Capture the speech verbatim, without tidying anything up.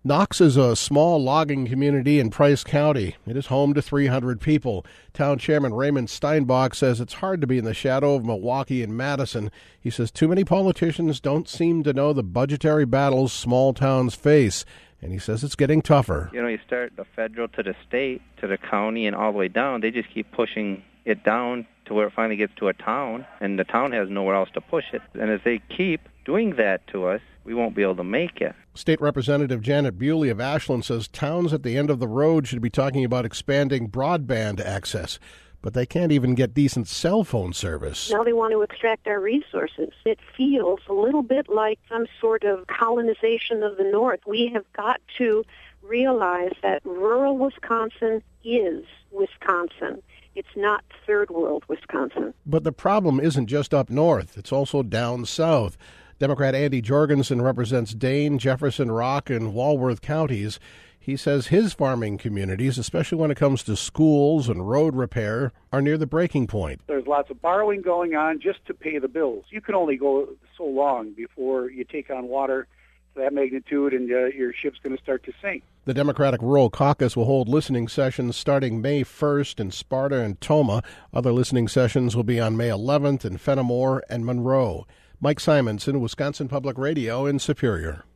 Knox is a small logging community in Price County. It is home to three hundred people. Town Chairman Raymond Steinbach says it's hard to be in the shadow of Milwaukee and Madison. He says too many politicians don't seem to know the budgetary battles small towns face. And he says it's getting tougher. You know, you start the federal to the state, to the county, and all the way down. They just keep pushing it down to where it finally gets to a town, and the town has nowhere else to push it. And if they keep doing that to us, we won't be able to make it. State Representative Janet Bewley of Ashland says towns at the end of the road should be talking about expanding broadband access, but they can't even get decent cell phone service. Now they want to extract our resources. It feels a little bit like some sort of colonization of the North. We have got to realize that rural Wisconsin is Wisconsin. It's not third world Wisconsin. But the problem isn't just up north. It's also down south. Democrat Andy Jorgensen represents Dane, Jefferson, Rock, and Walworth counties. He says his farming communities, especially when it comes to schools and road repair, are near the breaking point. There's lots of borrowing going on just to pay the bills. You can only go so long before you take on water to that magnitude and uh, your ship's going to start to sink. The Democratic Rural Caucus will hold listening sessions starting May first in Sparta and Tomah. Other listening sessions will be on May eleventh in Fenimore and Monroe. Mike Simonson, Wisconsin Public Radio in Superior.